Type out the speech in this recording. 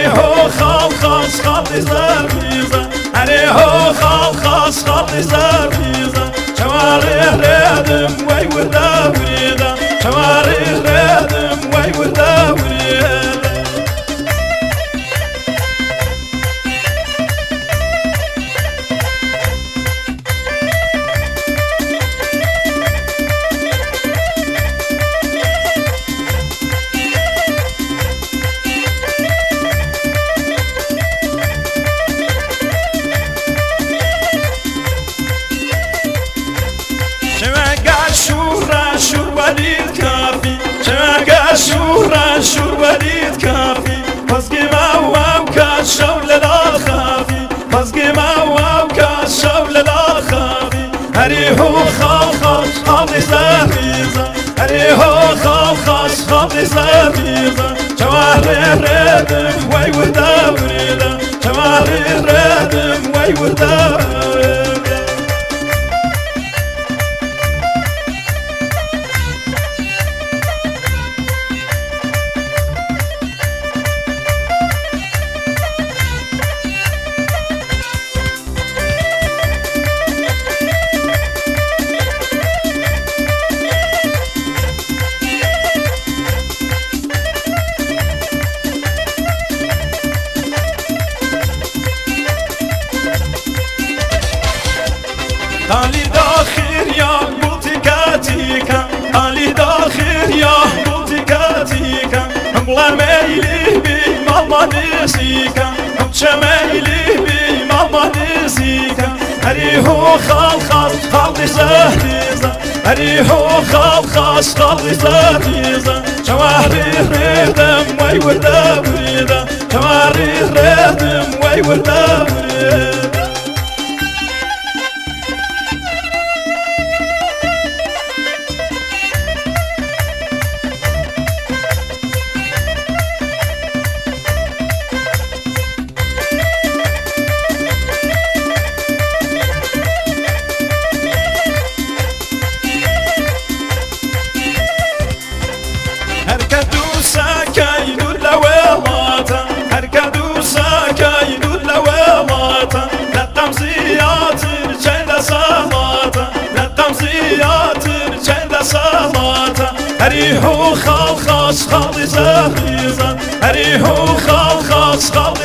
هو خاص خالي زربيزة هري هو خاص خالي زربيزة شوارع رادم وي ودا وريدا شوارع رادم وي ودا وريدا شور وليد كافي شماقا شور وليد كافي فزقي ما وكاشو للخافي فزقي ما وكاشو للخافي هري هو خاص خالي زربيزة هري هو خاص خالي زربيزة شوارع رادم وي ودا وريدا شوارع رادم وي ودا وريدا علي داخل يا بوتيكاتيكا علي داخل يا بوتيكاتيكا امبلا ميلي بي ماما نسيكا شميلي بي ماما نسيكا هري هو خالي زهريزة هري هو خاص خالي زهريزة شوارع رادم وي ودا وريدا شوارع رادم وي ودا وريدا هركدو ساكاين اللواطة هركدو ساكاين اللواطة للتمسيات رجال صلاطة للتمسيات رجال صلاطة هري هو خاص خالي زربيزة هري هو خاص خالي